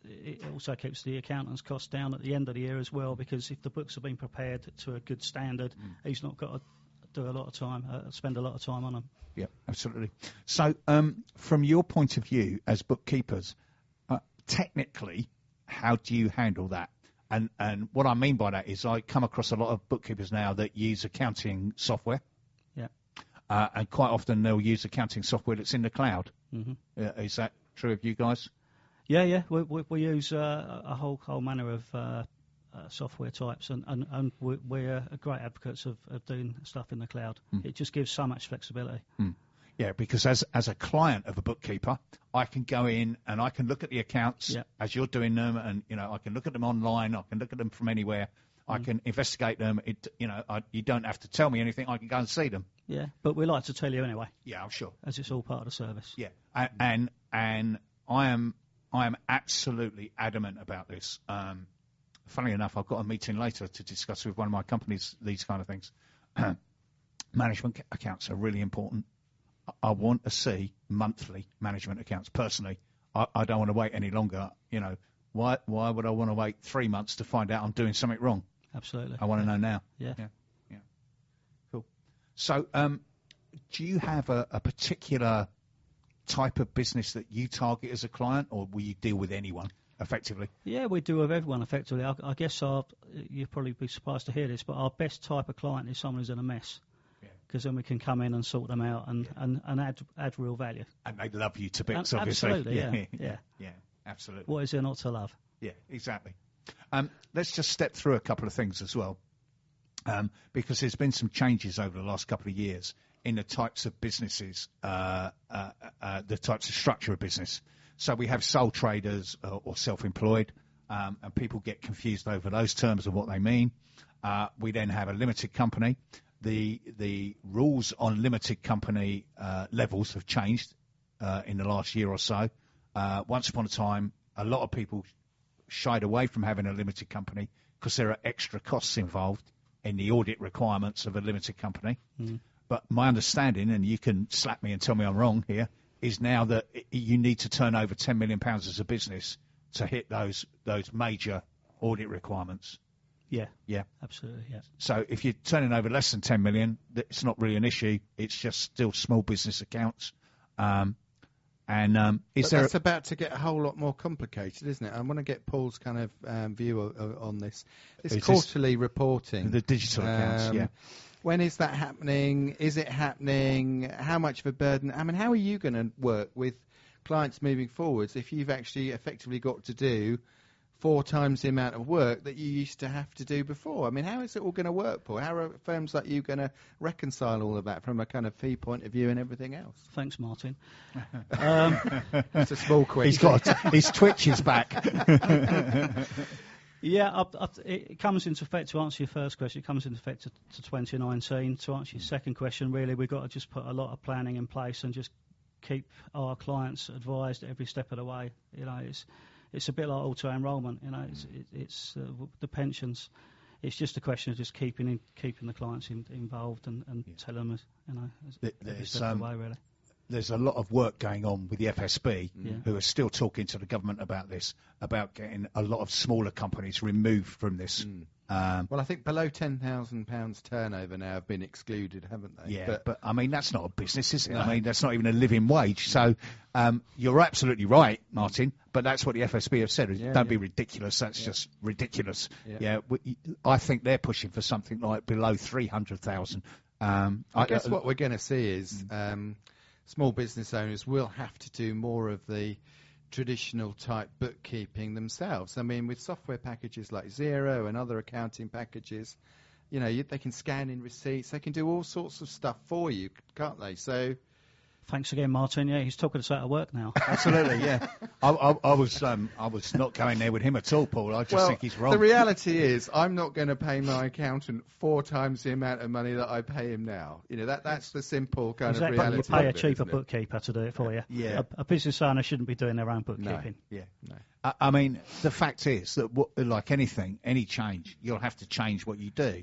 it also keeps the accountant's costs down at the end of the year as well, because if the books have been prepared to a good standard, he's not got to do a lot of time, spend a lot of time on them. Yeah, absolutely. So, from your point of view as bookkeepers, technically, how do you handle that? And what I mean by that is I come across a lot of bookkeepers now that use accounting software. Yeah. And quite often they'll use accounting software that's in the cloud. Mm-hmm. Is that true of you guys? Yeah. We use a whole manner of software types, and we're great advocates of doing stuff in the cloud. It just gives so much flexibility. Yeah, because as a client of a bookkeeper, I can go in and I can look at the accounts as you're doing them, and I can look at them online. I can look at them from anywhere. I can investigate them. You don't have to tell me anything. I can go and see them. Yeah, but we like to tell you anyway. Yeah, I'm sure. As it's all part of the service. Yeah, and I am absolutely adamant about this. Funnily enough, I've got a meeting later to discuss with one of my companies these kind of things. Management accounts are really important. I want to see monthly management accounts personally. I don't want to wait any longer. Why would I want to wait 3 months to find out I'm doing something wrong? Absolutely. I want to know now. Yeah. Cool. So, do you have a particular type of business that you target as a client, or will you deal with anyone effectively? Yeah, we do with everyone effectively. I guess you'll probably be surprised to hear this, but our best type of client is someone who's in a mess. Because then we can come in and sort them out and add real value. And they love you to bits, obviously. Absolutely, yeah, absolutely. What is there not to love? Yeah, exactly. Let's just step through a couple of things as well, because there's been some changes over the last couple of years in the types of businesses, the types of structure of business. So we have sole traders or self-employed, and people get confused over those terms and what they mean. We then have a limited company. The rules on limited company levels have changed in the last year or so. Once upon a time, a lot of people shied away from having a limited company because there are extra costs involved in the audit requirements of a limited company. But my understanding, and you can slap me and tell me I'm wrong here, is now that you need to turn over £10 million as a business to hit those major audit requirements. Yeah, absolutely. Yeah. So if you're turning over less than 10 million, it's not really an issue. It's just still small business accounts. That's about to get a whole lot more complicated, isn't it? I want to get Paul's kind of view on this. It's quarterly reporting. The digital accounts, yeah. When is that happening? Is it happening? How much of a burden? I mean, how are you going to work with clients moving forwards if you've actually effectively got to do 4 times the amount of work that you used to have to do before? I mean, how is it all going to work, Paul? How are firms like you going to reconcile all of that from a kind of fee point of view and everything else? Thanks, Martin. It's a small question. His twitch is back. Yeah, it comes into effect, to answer your first question, it comes into effect to 2019. To answer your second question, really, we've got to just put a lot of planning in place and just keep our clients advised every step of the way. It's a bit like auto-enrolment, it's the pensions. It's just a question of just keeping the clients involved and telling them, every step of the way, really. There's a lot of work going on with the FSB, who are still talking to the government about this, about getting a lot of smaller companies removed from this. Well, I think below £10,000 turnover now have been excluded, haven't they? Yeah, but I mean, that's not a business, is it? No. I mean, that's not even a living wage. So you're absolutely right, Martin, but that's what the FSB have said. Don't be ridiculous. That's just ridiculous. I think they're pushing for something like below 300,000. I guess what we're going to see is small business owners will have to do more of the traditional type bookkeeping themselves. I mean, with software packages like Xero and other accounting packages, they can scan in receipts, they can do all sorts of stuff for you, can't they? So, thanks again, Martin. Yeah, he's talking us out of work now. Absolutely, yeah. I was not going there with him at all, Paul. I just think he's wrong. The reality is, I'm not going to pay my accountant 4 times the amount of money that I pay him now. That's the simple kind of reality. You pay a cheaper bookkeeper to do it for you. Yeah. A business owner shouldn't be doing their own bookkeeping. No. I mean, the fact is that, like anything, any change, you'll have to change what you do.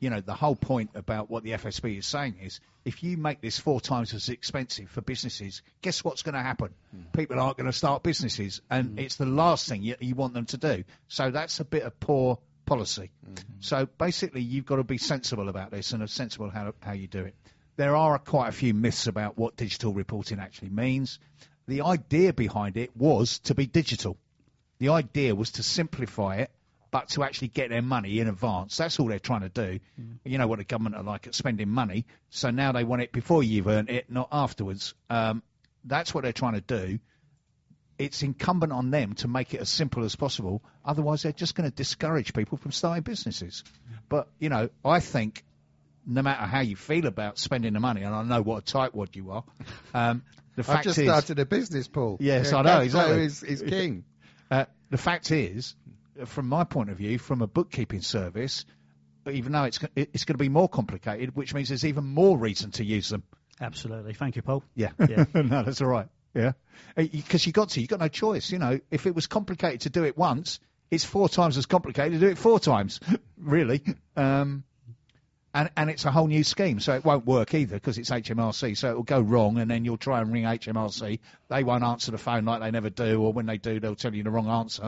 the whole point about what the FSB is saying is, if you make this 4 times as expensive for businesses, guess what's going to happen? People aren't going to start businesses, and it's the last thing you want them to do. So that's a bit of poor policy. So basically, you've got to be sensible about this and sensible how you do it. There are quite a few myths about what digital reporting actually means. The idea behind it was to be digital. The idea was to simplify it, but to actually get their money in advance. That's all they're trying to do. You know what the government are like at spending money, so now they want it before you've earned it, not afterwards. That's what they're trying to do. It's incumbent on them to make it as simple as possible, otherwise they're just going to discourage people from starting businesses. But, I think no matter how you feel about spending the money, and I know what a tightwad you are, the fact I've just started a business, Paul. Yes, I know, exactly. Is king. The fact is, from my point of view, from a bookkeeping service, even though it's going to be more complicated, which means there's even more reason to use them. Absolutely. Thank you, Paul. Yeah. No, that's all right. Yeah. Because you've got no choice. If it was complicated to do it once, it's 4 times as complicated to do it 4 times, really. And it's a whole new scheme, so it won't work either because it's HMRC, so it will go wrong, and then you'll try and ring HMRC. They won't answer the phone like they never do, or when they do, they'll tell you the wrong answer.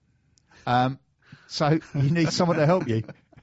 So you need someone to help you.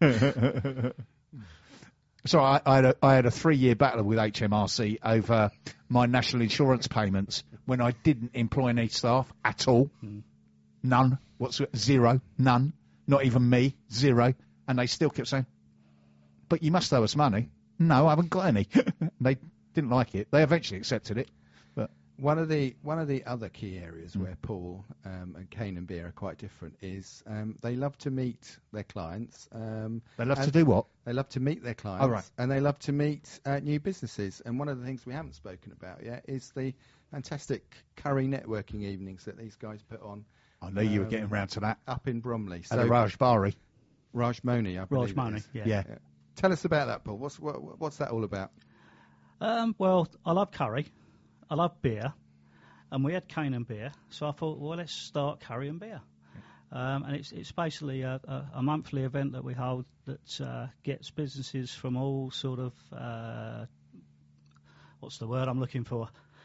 So I had a 3-year battle with HMRC over my national insurance payments when I didn't employ any staff at all. None. Zero. None. Not even me. 0. And they still kept saying, but you must owe us money. No, I haven't got any. They didn't like it. They eventually accepted it. But one of the other key areas where Paul and Cane and Beer are quite different is they love to meet their clients. They love to do what? They love to meet their clients. Oh, right. And they love to meet new businesses. And one of the things we haven't spoken about yet is the fantastic curry networking evenings that these guys put on. I knew you were getting round to that. Up in Bromley. At the Rajbari. Rajmoni, I believe. Rajmoni, yeah. Tell us about that, Paul. What's that all about? Well, I love curry. I love beer. And we had Cane and Beer. So I thought, well, let's start curry and beer. And it's basically a monthly event that we hold that gets businesses from all sort of, what's the word I'm looking for?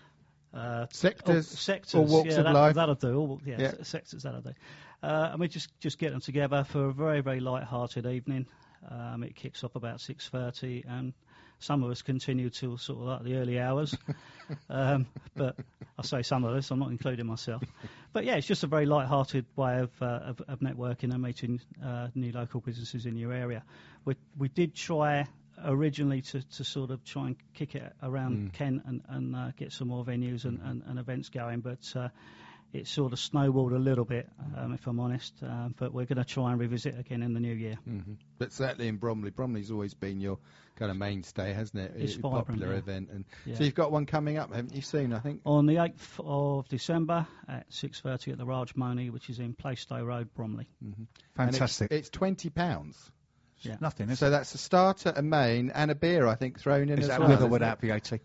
Sectors sectors or walks of life. That'll do. Sectors, that'll do. And we just get them together for a very, very light-hearted evening. It kicks off about 6:30, and some of us continue till sort of like the early hours. But I say some of us, I'm not including myself. But yeah, it's just a very light-hearted way of networking and meeting new local businesses in your area. We did try originally to sort of try and kick it around Kent and get some more venues and events going, but it sort of snowballed a little bit, if I'm honest. But we're going to try and revisit again in the new year. But certainly in Bromley. Bromley's always been your kind of mainstay, hasn't it? It's a vibrant, popular yeah. event. And Yeah. so you've got one coming up, haven't you, soon, I think? On the 8th of December at 6:30 at the Rajmoni, which is in Plaistow Road, Bromley. Fantastic. And it's £20. Yeah. Nothing, is So it? that's a starter, a main, and a beer, I think, thrown in Is as that well. with or isn't without it? VAT?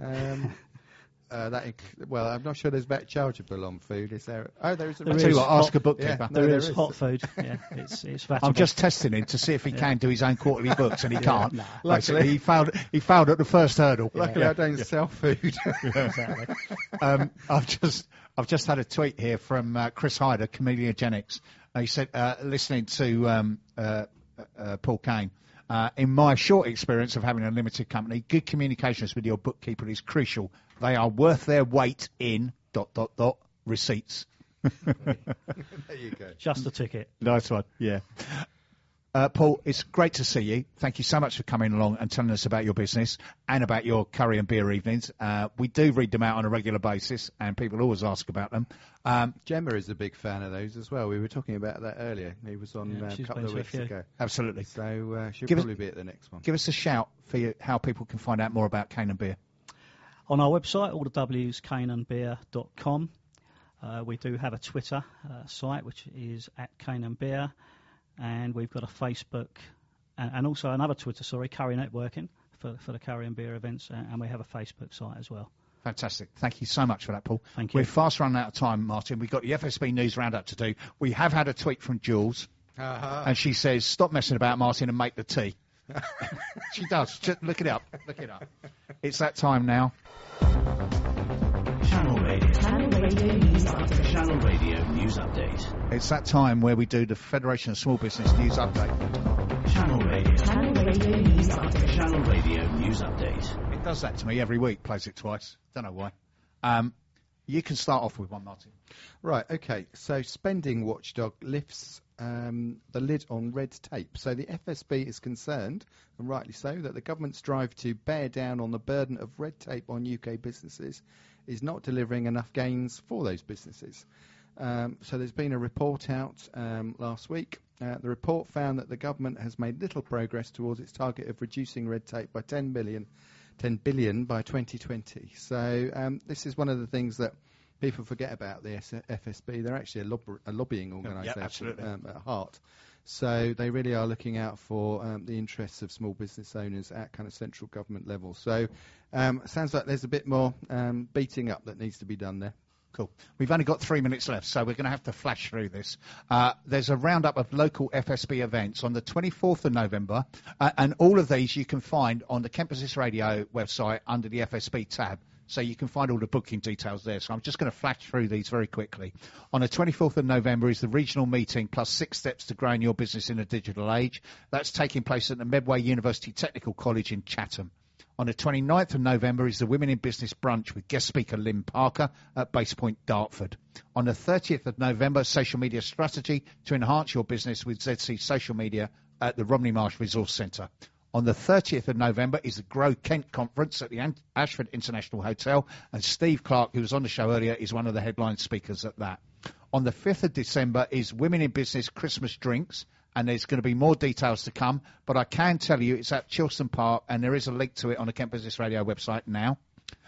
Well, I'm not sure there's VAT chargeable on food, is there? Oh, there is. There I tell you is what, ask a bookkeeper. Yeah. There No, is hot food. Yeah, it's vatable. I'm just testing him to see if he can do his own quarterly books, and he can't. Nah. Basically, he failed at the first hurdle. Luckily, I don't sell food. Exactly. I've just had a tweet here from Chris Hyder, Chameleogenics. He said, listening to Paul Cane, in my short experience of having a limited company, good communications with your bookkeeper is crucial. They are worth their weight in ... receipts. There you go. Just a ticket. Nice one. Yeah. Paul, it's great to see you. Thank you so much for coming along and telling us about your business and about your curry and beer evenings. We do read them out on a regular basis, and people always ask about them. Gemma is a big fan of those as well. We were talking about that earlier. He was on a she's couple been of to a weeks few. ago. Absolutely. So she'll Give us- probably be at the next one. Give us a shout for how people can find out more about Cane and Beer. On our website, all the W's, caneandbeer.com. We do have a Twitter site, which is @caneandbeer. And we've got a Facebook and also another Twitter, Curry Networking for the Curry and Beer events. And we have a Facebook site as well. Fantastic. Thank you so much for that, Paul. Thank you. We're fast running out of time, Martin. We've got the FSB News Roundup to do. We have had a tweet from Jules, and she says, stop messing about, Martin, and make the tea. She does. Just look it up. Look it up. It's that time now. Channel Radio. Channel Radio News Update. Channel Radio News Update. It's that time where we do the Federation of Small Business News Update. Channel Radio. Channel Radio News Update. Channel Radio News Update. It does that to me every week, plays it twice. Don't know why. You can start off with one, Martin. Right, okay. So Spending Watchdog lifts the lid on red tape. So the FSB is concerned, and rightly so, that the government's drive to bear down on the burden of red tape on UK businesses is not delivering enough gains for those businesses. So there's been a report out last week. The report found that the government has made little progress towards its target of reducing red tape by 10 billion by 2020. So this is one of the things that people forget about the FSB. They're actually a lobbying organisation at heart. So they really are looking out for the interests of small business owners at kind of central government level. So it sounds like there's a bit more beating up that needs to be done there. Cool. We've only got 3 minutes left, so we're going to have to flash through this. There's a roundup of local FSB events on the 24th of November, and all of these you can find on the Kent Business Radio website under the FSB tab. So you can find all the booking details there. So I'm just going to flash through these very quickly. On the 24th of November is the regional meeting plus 6 steps to growing your business in a digital age. That's taking place at the Medway University Technical College in Chatham. On the 29th of November is the Women in Business brunch with guest speaker Lynn Parker at Base Point, Dartford. On the 30th of November, social media strategy to enhance your business with ZC Social Media at the Romney Marsh Resource Centre. On the 30th of November is the Grow Kent Conference at the Ashford International Hotel, and Steve Clark, who was on the show earlier, is one of the headline speakers at that. On the 5th of December is Women in Business Christmas Drinks, and there's going to be more details to come, but I can tell you it's at Chilston Park, and there is a link to it on the Kent Business Radio website now.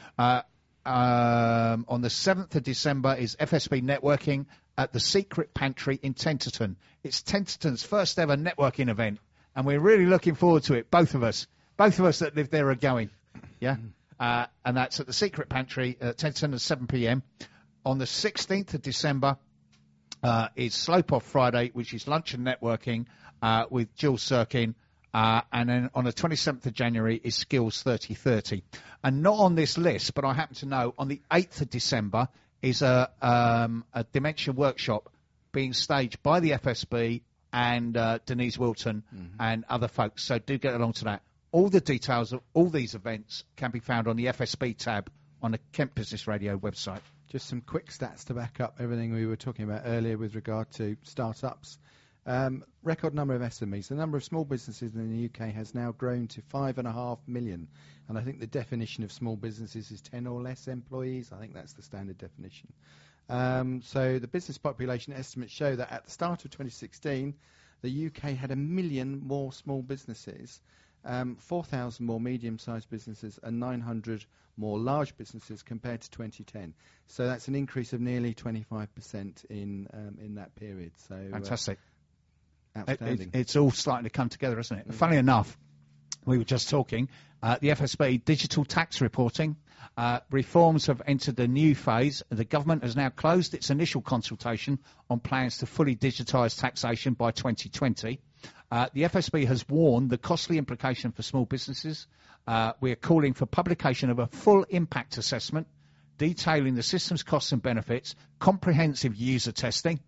On the 7th of December is FSB Networking at the Secret Pantry in Tenterton. It's Tenterton's first ever networking event, and we're really looking forward to it, both of us. Both of us that live there are going, yeah? And that's at the Secret Pantry at Tenterton at 7 p.m. On the 16th of December is Slope Off Friday, which is lunch and networking with Jill Sirkin. And then on the 27th of January is Skills 3030. And not on this list, but I happen to know, on the 8th of December is a dementia workshop being staged by the FSB and Denise Wilton and other folks. So do get along to that. All the details of all these events can be found on the FSB tab on the Kent Business Radio website. Just some quick stats to back up everything we were talking about earlier with regard to startups. Record number of SMEs. The number of small businesses in the UK has now grown to 5.5 million. And I think the definition of small businesses is 10 or less employees. I think that's the standard definition. So the business population estimates show that at the start of 2016, the UK had 1 million more small businesses, 4,000 more medium-sized businesses, and 900 more large businesses compared to 2010. So that's an increase of nearly 25% in that period. So fantastic. Outstanding. It's all starting to come together, isn't it? Funnily enough, we were just talking, the FSB digital tax reporting reforms have entered a new phase. The government has now closed its initial consultation on plans to fully digitise taxation by 2020. The FSB has warned the costly implication for small businesses. We are calling for publication of a full impact assessment detailing the system's costs and benefits, comprehensive user testing,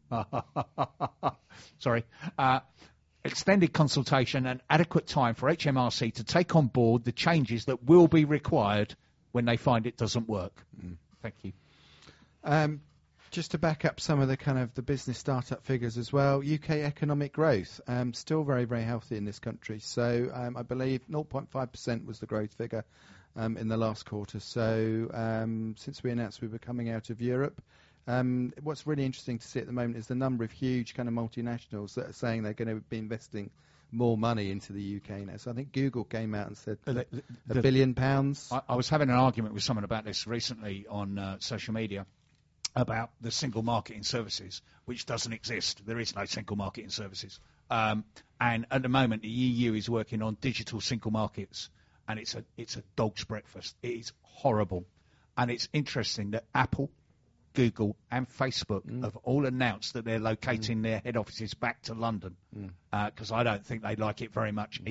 extended consultation and adequate time for HMRC to take on board the changes that will be required when they find it doesn't work. Thank you. Just to back up some of the kind of the business startup figures as well, UK economic growth still very, very healthy in this country. So I believe 0.5% was the growth figure in the last quarter. So since we announced we were coming out of Europe, what's really interesting to see at the moment is the number of huge kind of multinationals that are saying they're going to be investing more money into the UK now. So I think Google came out and said £1 billion. I was having an argument with someone about this recently on social media about the single market in services, which doesn't exist. There is no single market in services. And at the moment, the EU is working on digital single markets, and it's a dog's breakfast. It is horrible. And it's interesting that Apple, Google and Facebook have all announced that they're locating their head offices back to London, because I don't think they like it very much either.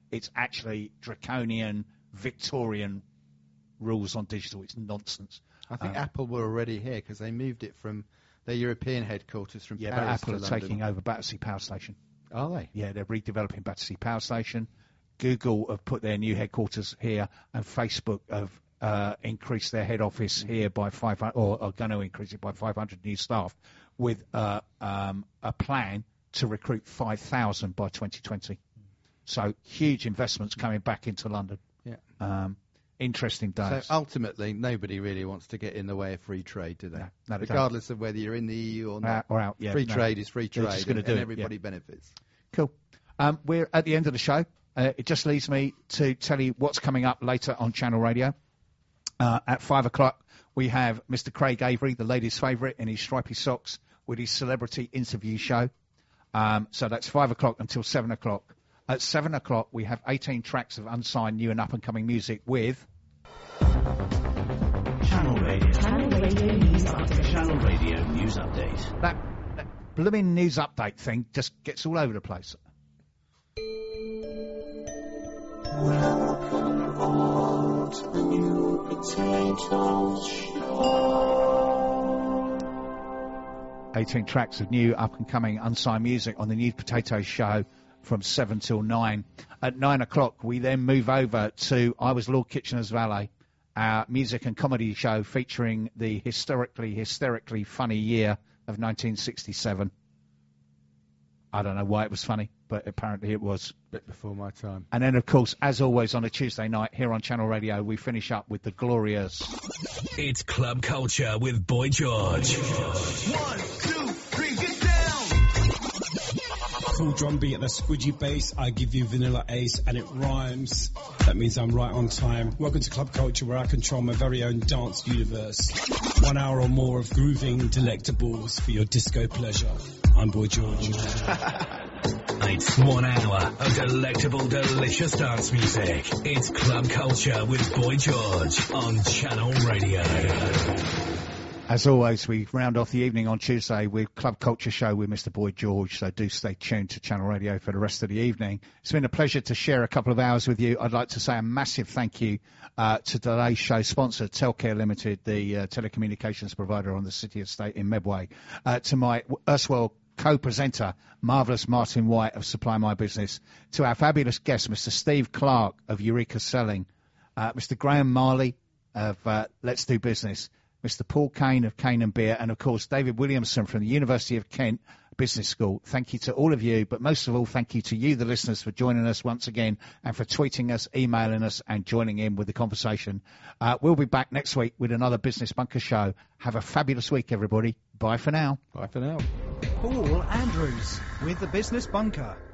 it's actually draconian Victorian rules on digital. It's nonsense. I think Apple were already here because they moved it from their European headquarters from Paris but Apple to are London. taking over Battersea Power Station. Are they? Yeah, they're redeveloping Battersea Power Station. Google have put their new headquarters here, and Facebook have increased their head office here by 500, or are going to increase it by 500 new staff, with a plan to recruit 5,000 by 2020. So huge investments coming back into London. Yeah. Interesting days. So ultimately, nobody really wants to get in the way of free trade, do they? No, they regardless of whether you're in the EU or not. Or out, yeah. Free trade is free trade, just gonna do and it, everybody benefits. Cool. We're at the end of the show. It just leaves me to tell you what's coming up later on Channel Radio. At 5 o'clock, we have Mr. Craig Avery, the ladies' favourite, in his stripy socks with his celebrity interview show. So that's 5 o'clock until 7 o'clock. At 7 o'clock, we have 18 tracks of unsigned new and up-and-coming music with... Channel Radio. Channel Radio News Update. Channel Radio News Update. That blooming news update thing just gets all over the place. Welcome aboard the New Potatoes Show. 18 tracks of new, up-and-coming, unsigned music on the New Potatoes Show from 7 till 9. At 9 o'clock, we then move over to I Was Lord Kitchener's Valet, our music and comedy show featuring the hysterically funny year of 1967. I don't know why it was funny, but apparently it was. Bit before my time. And then, of course, as always on a Tuesday night here on Channel Radio, we finish up with the glorious... It's Club Culture with Boy George. 1, 2, 3, get down! Cool drum beat at the squidgy bass, I give you vanilla ace and it rhymes. That means I'm right on time. Welcome to Club Culture, where I control my very own dance universe. 1 hour or more of grooving delectables for your disco pleasure. I'm Boy George. It's 1 hour of delectable, delicious dance music. It's Club Culture with Boy George on Channel Radio. As always, we round off the evening on Tuesday with Club Culture Show with Mr. Boy George, so do stay tuned to Channel Radio for the rest of the evening. It's been a pleasure to share a couple of hours with you. I'd like to say a massive thank you to today's show sponsor, Telcare Limited, the telecommunications provider on the City Estate in Medway, to my erstwhile co-presenter, Marvellous Martin White of Supply My Business, to our fabulous guest, Mr. Steve Clark of Eureka Selling, Mr. Graham Marley of Let's Do Business, Mr. Paul Kane of Kane and Beer, and of course David Williamson from the University of Kent Business School. Thank you to all of you, but most of all, thank you to you, the listeners, for joining us once again and for tweeting us, emailing us, and joining in with the conversation. We'll be back next week with another Business Bunker show. Have a fabulous week, everybody. Bye for now. Bye for now. Paul Andrews with the Business Bunker.